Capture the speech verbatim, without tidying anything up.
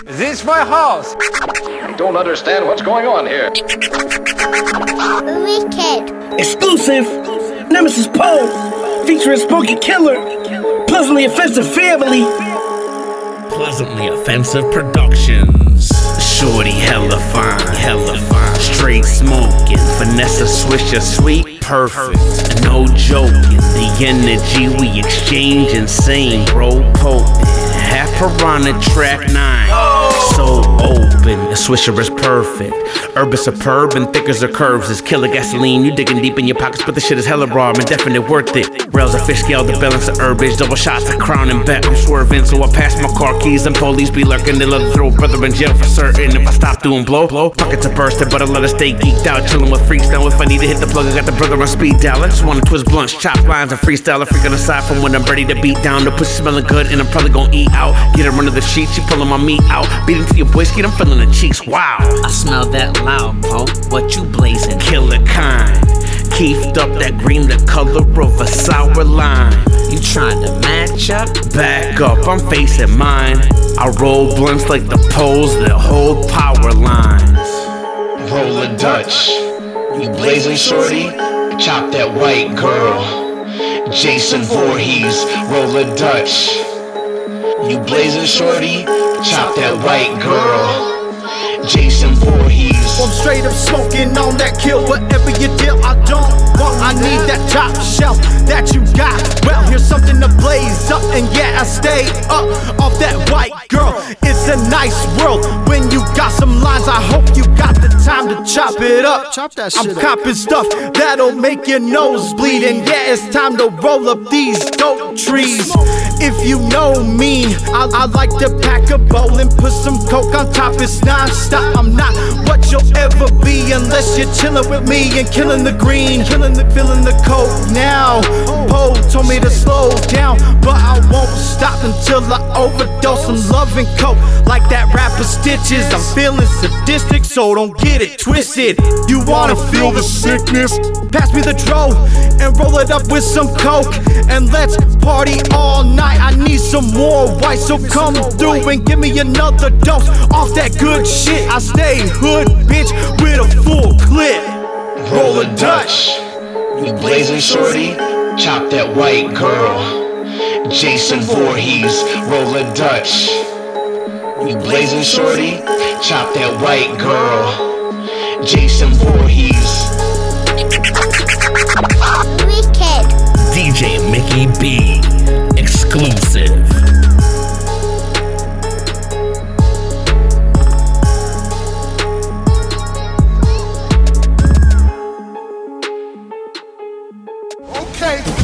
This is my house. I don't understand what's going on here. Wicked. Exclusive. Nemesis Poe. Featuring Spooky Killer. Pleasantly Offensive Family. Pleasantly Offensive Productions. Shorty hella fine, hella fine. Straight smoking, Vanessa Swisher, sweet, perfect. No joking, the energy we exchange insane, bro. Potent, half piranha track nine. So open, the Swisher is perfect. Herb is superb and thick as the curves. It's killer gasoline, you digging deep in your pockets, but the shit is hella raw, and definitely worth it. Rails of fish scale, the balance of herbage, double shots of crown and bet. I'm swerving, so I pass my car keys, and police be lurking. They love to throw a brother in jail for certain. If I stop doing blow, blow, pockets are bursting, but I let her stay geeked out, chilling with freaks now. If I need to hit the plug, I got the brother on speed dial. I just wanna twist blunts, chop lines, and freestyle a freaking aside from when I'm ready to beat down. The pussy smelling good, and I'm probably gonna eat out. Get her under the sheets, she pulling my meat out. Beat into your whiskey, I'm feeling the cheeks. Wow, I smell that loud, Poe. What you blazing? Killer kind. Keefed up that green, the color of a sour lime. You trying to match up? Back up, I'm facing mine. I roll blunts like the poles that hold power lines. Roll a Dutch. You blazing shorty? Chop that white girl. Jason Voorhees, roll a Dutch. You blazing shorty? Chop that white girl. Jason Voorhees. I'm straight up smoking on that kill. Whatever you deal, I don't want. I need that top shelf that you got. Well, here's something to blaze up, and yeah, I stay up off that white girl. It's a nice world when you got some lines. I hope you got the time to chop it up. Chop that I'm shit up. copping stuff that'll make your nose bleed, and yeah, it's time to roll up these dope trees. If you know me, I, I like to pack a bowl and put some coke on top. It's non-stop. I'm not what you'll ever be unless you're chilling with me and killing the green, killing the, feeling the coke. Now, Poe told me to slow down, but I won't stop until I overdose. I'm loving coke like that rapper Stitches. I'm feeling sadistic, so don't get it twisted. You wanna feel the sickness? Pass me the dro and roll it up with some coke, and let's party all night. I need some more white, so come through and give me another dose off that good shit. I stay hood, bitch, with a full clip. Roll a Dutch. You blazing shorty? Chop that white girl. Jason Voorhees, roll a Dutch. You blazing shorty? Chop that white girl. Jason Voorhees. Wicked. D J Mickey B. Exclusive. Okay.